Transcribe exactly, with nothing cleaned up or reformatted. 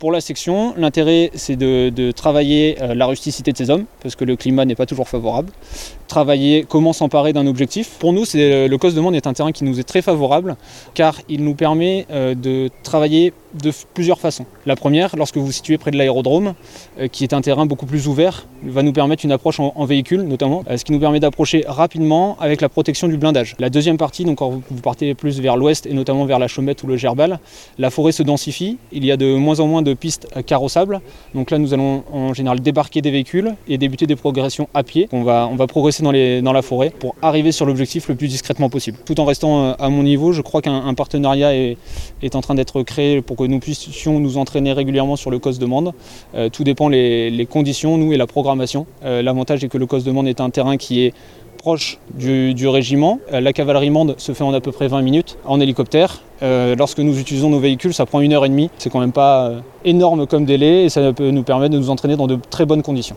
Pour la section, l'intérêt c'est de, de travailler euh, la rusticité de ces hommes, parce que le climat n'est pas toujours favorable. Travailler comment s'emparer d'un objectif. Pour nous, c'est, le Causse de Mende est un terrain qui nous est très favorable, car il nous permet euh, de travailler de f- plusieurs façons. La première, lorsque vous vous situez près de l'aérodrome, euh, qui est un terrain beaucoup plus ouvert, va nous permettre une approche en, en véhicule notamment, euh, ce qui nous permet d'approcher rapidement avec la protection du blindage. La deuxième partie, donc quand vous, vous partez plus vers l'ouest et notamment vers la Chaumette ou le Gerbal, la forêt se densifie, il y a de moins en moins de pistes carrossables, donc là nous allons en général débarquer des véhicules et débuter des progressions à pied. On va, on va progresser dans, les, dans la forêt pour arriver sur l'objectif le plus discrètement possible. Tout en restant à mon niveau, je crois qu'un un partenariat est, est en train d'être créé pour que nous puissions nous entraîner régulièrement sur le Causse de Mende. Euh, tout dépend les, les conditions, nous et la programmation. Euh, l'avantage est que le Causse de Mende est un terrain qui est proche du, du régiment. Euh, la cavalerie Mende se fait en à peu près vingt minutes en hélicoptère. Euh, lorsque nous utilisons nos véhicules, ça prend une heure et demie. C'est quand même pas euh, énorme comme délai et ça peut nous permettre de nous entraîner dans de très bonnes conditions.